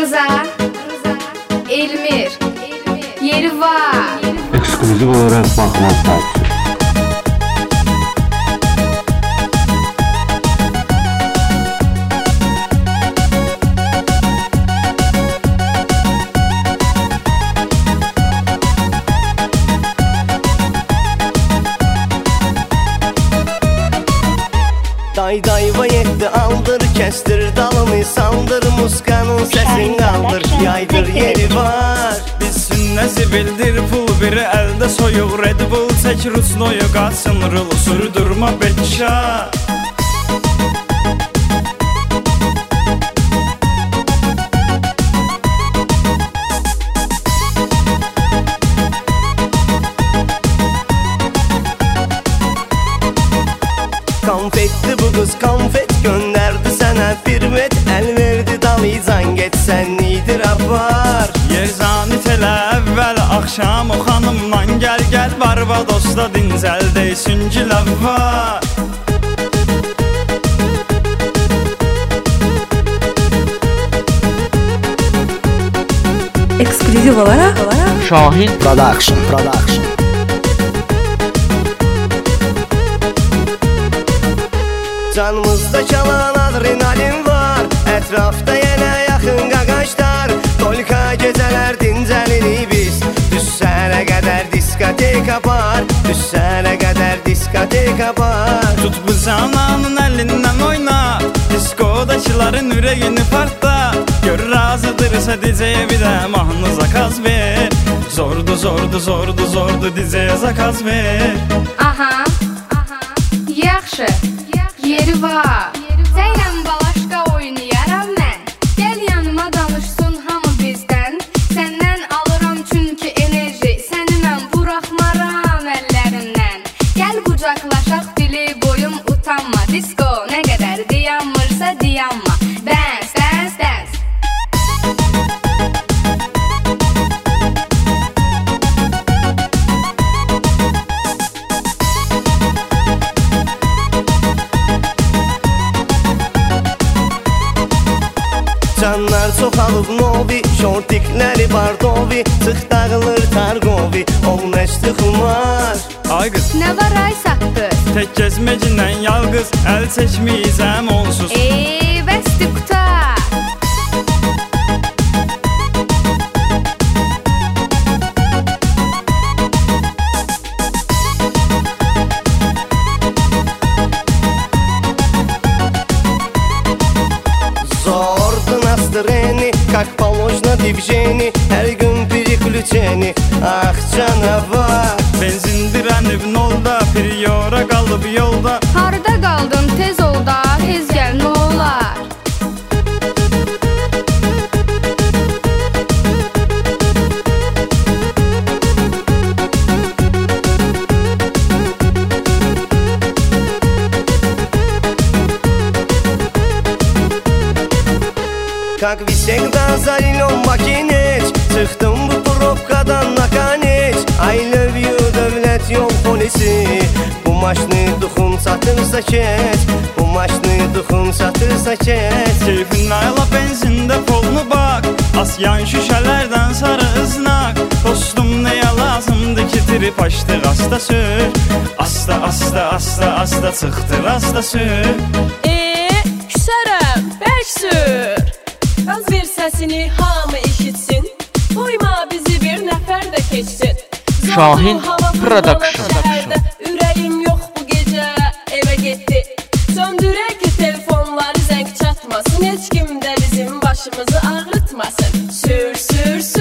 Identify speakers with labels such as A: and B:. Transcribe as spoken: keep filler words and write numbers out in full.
A: Rıza, Elmir, yeri var.
B: Eksklüziv olarak bakmak takip.
C: Day day vayetti aldır, kestir dalını saldır, muskanın sesini kaldır, yaydır yeri var.
D: Bilsin nesi bildir, pul biri elde soyuq, Red Bull çek Rusnoyu qaçsın, rulu sürdürme bekşa.
C: Konfetti bu kız konfet, gönderdi sana firmet, el verdi dalıcan get sen itiraf var.
D: Yerzanit elə əvvəl axşam o xanımdan gəl gəl, Barbadosda dincəl deysin giləv var.
E: Eksklüziv olarak
B: Şahin
C: Production, production. Canımızda çalan adrenalin var, etrafta yenə yaxın qaqaşlar, Tolka gecələr dincəlirik biz, Düşsənə qədər diskoteka var, Düşsənə qədər diskoteka var.
D: Tut bu zamanın əlindən oyna, Diskodakıların ürəyini partla, Gör razıdırsa D J'yə bir də mahnı zakaz ver, Zordu zordu zordu zordu D J'yə zakaz ver.
A: Aha, aha, yaxşı, yeri var. Səylə balaşqa oynayaram mən, Gəl yanıma danışsın hamı bizdən, Səndən alıram çünki enerji, Səni mən buraxmaram əllərimdən. Gəl qucaqlaşaq dili boyum utanma, Disko nə qədər dayanmırsa dayanma, Dance, dance, dance.
C: Canlar çoxalıb novi, şortikləri bardovi, Çıx dağılır targovi, olməşdi xumar.
D: Ay qız,
A: Nə var ay saqqız?
D: tək gezmecindən yalqız, Əl çəkməyəcəm onsuz.
A: Ey, bəsdi qutar.
C: Zordu nasтрени, как положено движение, Hər gün priklüçeni, ah canavar.
D: Benzindirənib nolda, Priora qalıb yolda,
A: Harda qaldın tez ol da, tez gəl nə olar?
C: Как всегда за рулем макинеч, Çıxdım bu probkadan nakaneç, I love you dövlət yol polisi, Bu maşını duxun satırsa keç, Bu maşını duxun satırsa keç.
D: Keyfin ayla benzində polunu bak, Asyan şüşələrdən sarı ıznak, Dostum nəyə lazımdır ki trip açdıq asta sür, Asta asta asta asta çıxdır asta sür.
F: Eee, küsərəm, bək sür. Qaz ver səsini hamı eşitsin, Qoyma bizi bir nəfər də keçsin.
B: Şahin
F: Zorlu hava
B: Production.
F: fırlanan şəhərdə, Ürəyim yox bu gecə evə getdi. Söndürək ki telefonları zəng çatmasın, Heç kim də bizim başımızı ağrıtmasın. Sür sür sür